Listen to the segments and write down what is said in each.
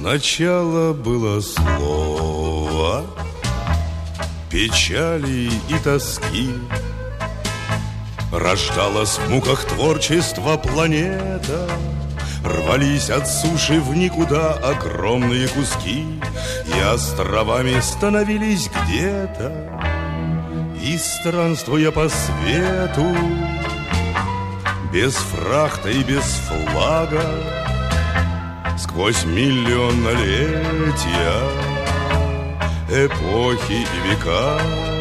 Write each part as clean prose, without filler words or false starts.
Сначала было слово печали и тоски, рождалась в муках творчества планета, рвались от суши в никуда огромные куски, и островами становились где-то. И странствуя по свету, без фрахта и без флага, сквозь миллионнолетия, эпохи и века,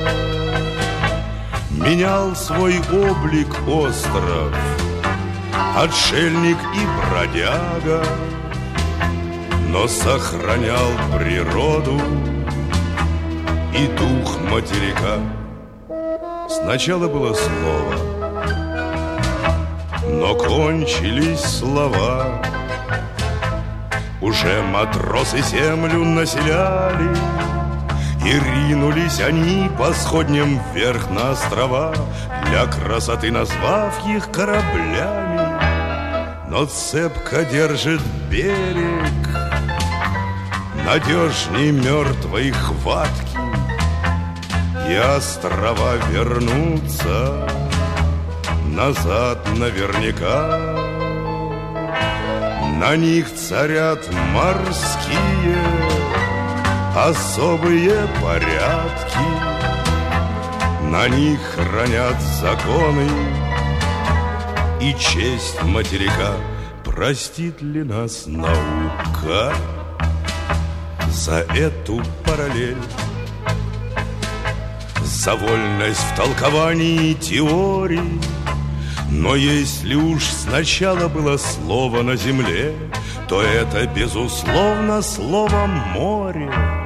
менял свой облик остров, отшельник и бродяга, но сохранял природу и дух материка. Сначала было слово, но кончились слова. Уже матросы землю населяли, и ринулись они по сходням вверх на острова, для красоты назвав их кораблями. Но цепко держит берег, надежней мертвой хватки, и острова вернутся назад наверняка. На них царят морские особые порядки, на них хранят законы и честь материка. Простит ли нас наука за эту параллель, за вольность в толковании теорий? Но если уж сначала было слово на земле, то это, безусловно, слово «море».